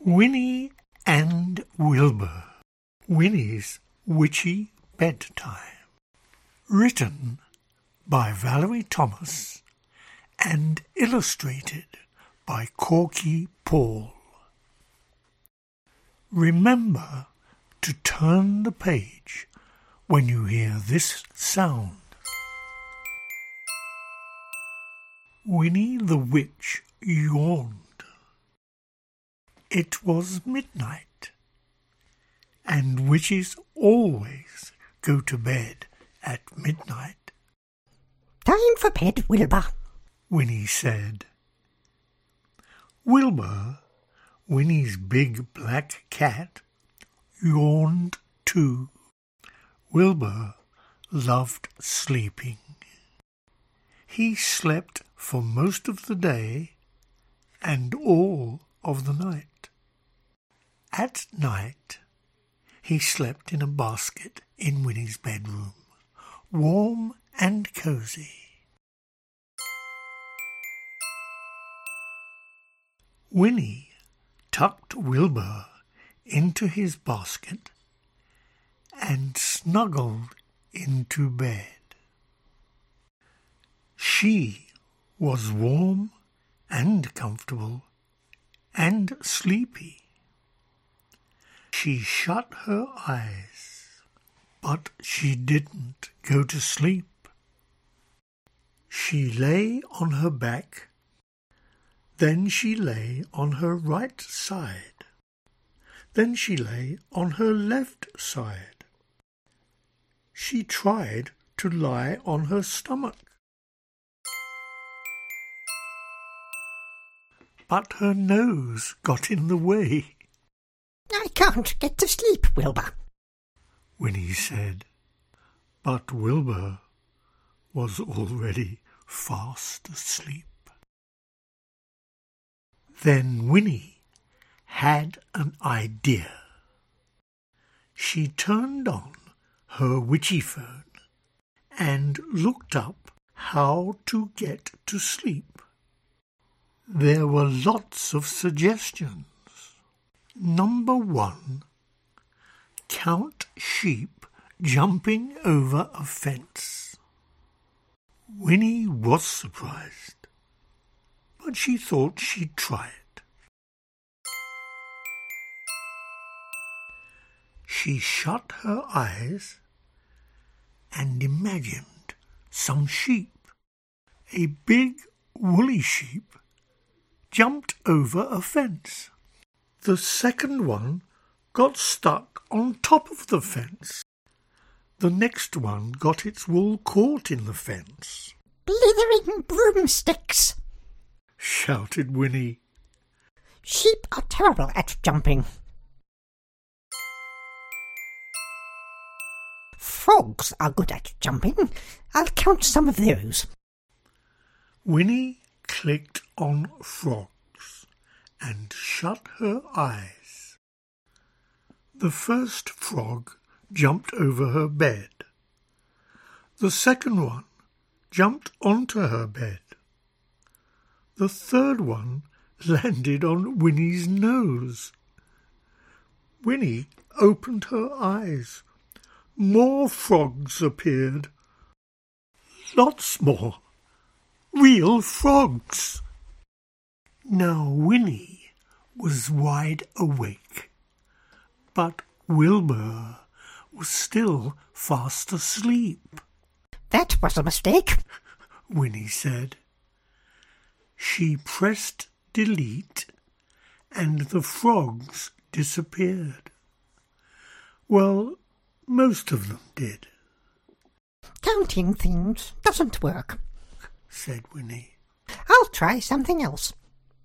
Winnie and Wilbur, Winnie's Witchy Bedtime. Written by Valerie Thomas and illustrated by Corky Paul. Remember to turn the page when you hear this sound. Winnie the Witch yawned. It was midnight, and witches always go to bed at midnight. "Time for bed, Wilbur," Winnie said. Wilbur, Winnie's big black cat, yawned too. Wilbur loved sleeping. He slept for most of the day and all of the night. At night, he slept in a basket in Winnie's bedroom, warm and cosy. Winnie tucked Wilbur into his basket and snuggled into bed. She was warm and comfortable and sleepy. She shut her eyes, but she didn't go to sleep. She lay on her back, then she lay on her right side, then she lay on her left side. She tried to lie on her stomach, but her nose got in the way. "I can't get to sleep, Wilbur," Winnie said, but Wilbur was already fast asleep. Then Winnie had an idea. She turned on her witchy phone and looked up how to get to sleep. There were lots of suggestions. Number 1, count sheep jumping over a fence. Winnie was surprised, but she thought she'd try it. She shut her eyes and imagined some sheep. A big woolly sheep jumped over a fence. The second one got stuck on top of the fence. The next one got its wool caught in the fence. "Blithering broomsticks!" shouted Winnie. "Sheep are terrible at jumping." "Frogs are good at jumping. I'll count some of those." Winnie clicked on frogs and shut her eyes. The first frog jumped over her bed. The second one jumped onto her bed. The third one landed on Winnie's nose. Winnie opened her eyes. More frogs appeared. Lots more. Real frogs. Now Winnie was wide awake, but Wilbur was still fast asleep. "That was a mistake," Winnie said. She pressed delete and the frogs disappeared. Well, most of them did. "Counting things doesn't work," said Winnie. "I'll try something else."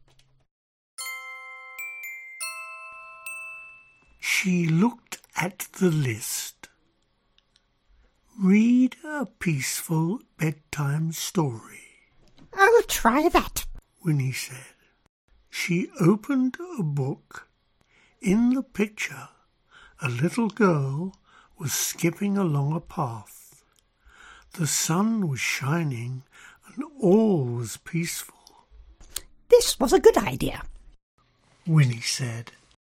She looked at the list. Read a peaceful bedtime story. "I'll try that," Winnie said. She opened a book. In the picture, a little girl was skipping along a path. The sun was shining and all was peaceful. "This was a good idea," Winnie said.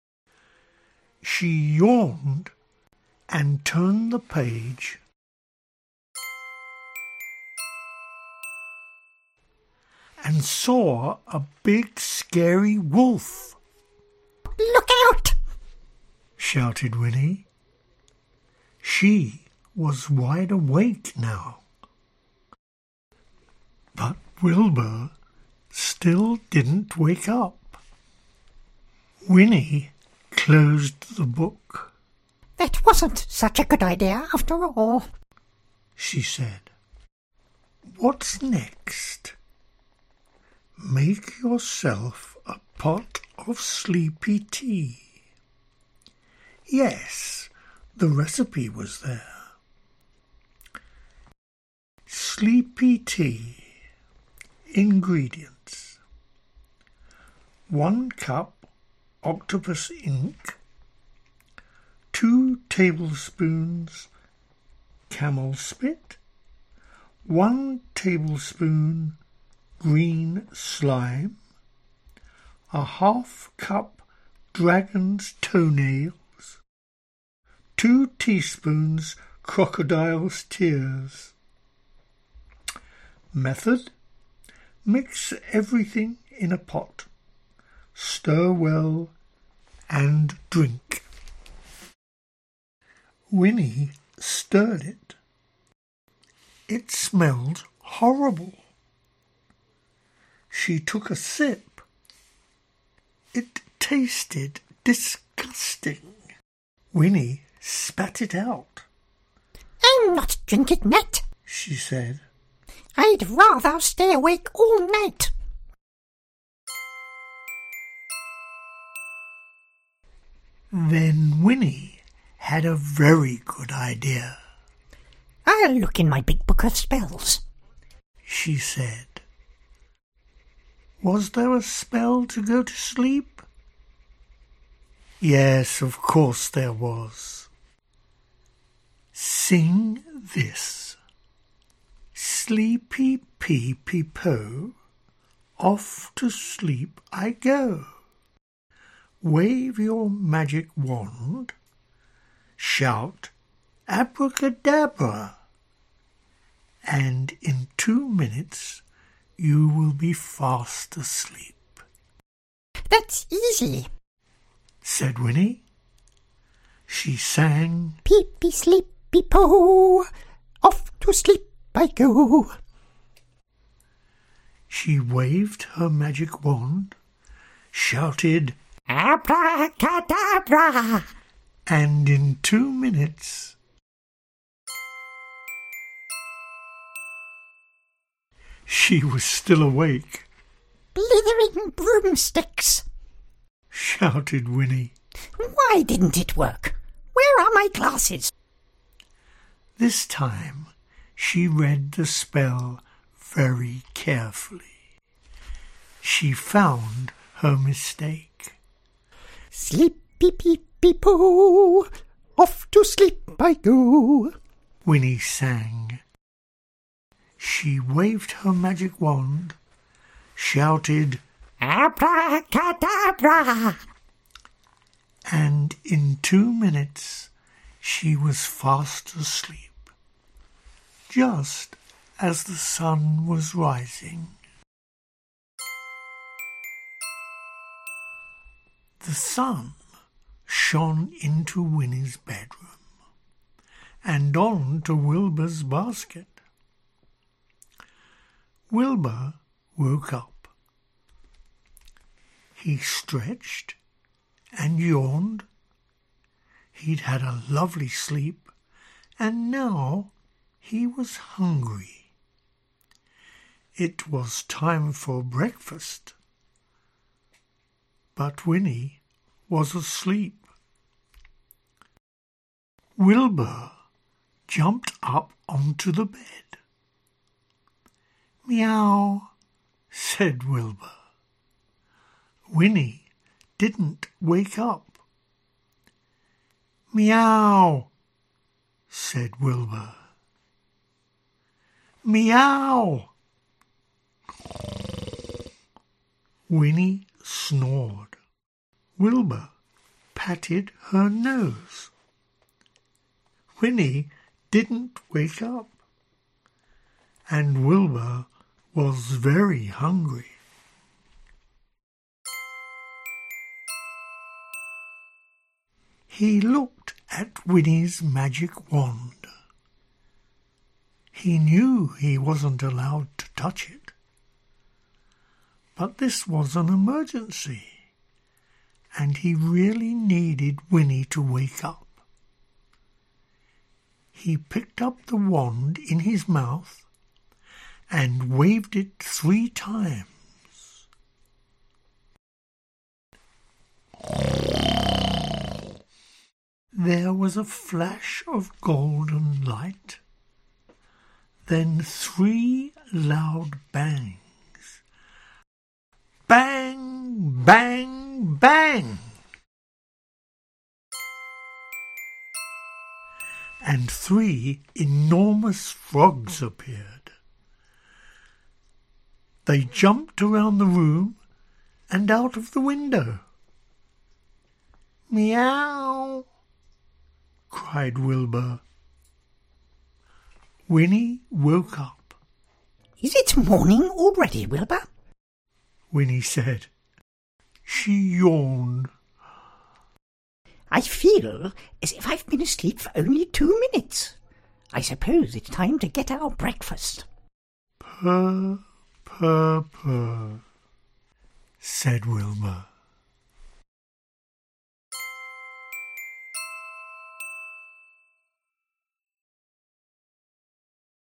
She yawned and turned the page and saw a big scary wolf. Look out! Shouted Winnie. She was wide awake now. But Wilbur still didn't wake up. Winnie closed the book. That wasn't such a good idea after all, she said. What's next? Make yourself a pot of sleepy tea. Yes, the recipe was there. Sleepy tea. Ingredients: 1 cup octopus ink, 2 tablespoons camel spit, 1 tablespoon green slime, a ½ cup dragon's toenails, 2 teaspoons crocodile's tears. Method: mix everything in a pot, stir well and drink. Winnie stirred it. It smelled horrible. She took a sip. It tasted disgusting. Winnie spat it out. I'm not drinking that, she said. I'd rather stay awake all night. Then Winnie had a very good idea. I'll look in my big book of spells, she said. Was there a spell to go to sleep? Yes, of course there was. Sing this. Sleepy peepy po, off to sleep I go. Wave your magic wand, shout abracadabra, and in 2 minutes you will be fast asleep. That's easy, said Winnie. She sang, Peepy sleepy po, off to sleep I go. She waved her magic wand, shouted abracadabra, and in 2 minutes she was still awake. Blithering broomsticks, shouted Winnie. Why didn't it work? Where are my glasses? This time she read the spell very carefully. She found her mistake. Sleepy peepy po, off to sleep I go, Winnie sang. She waved her magic wand, shouted abracadabra, and in 2 minutes she was fast asleep, just as the sun was rising. The sun shone into Winnie's bedroom and on to Wilbur's basket. Wilbur woke up. He stretched and yawned. He'd had a lovely sleep, and now he was hungry. It was time for breakfast, but Winnie was asleep. Wilbur jumped up onto the bed. Meow, said Wilbur. Winnie didn't wake up. Meow, said Wilbur. Meow. Winnie snored. Wilbur patted her nose. Winnie didn't wake up, and Wilbur was very hungry. He looked at Winnie's magic wand. He knew he wasn't allowed to touch it. But this was an emergency, and he really needed Winnie to wake up. He picked up the wand in his mouth and waved it 3 times. There was a flash of golden light, then 3 loud bangs. Bang, bang, bang! And 3 enormous frogs appeared. They jumped around the room and out of the window. Meow! Cried Wilbur. Winnie woke up. Is it morning already, Wilbur? Winnie said. She yawned. I feel as if I've been asleep for only 2 minutes. I suppose it's time to get our breakfast. Purr, purr, purr, said Wilbur.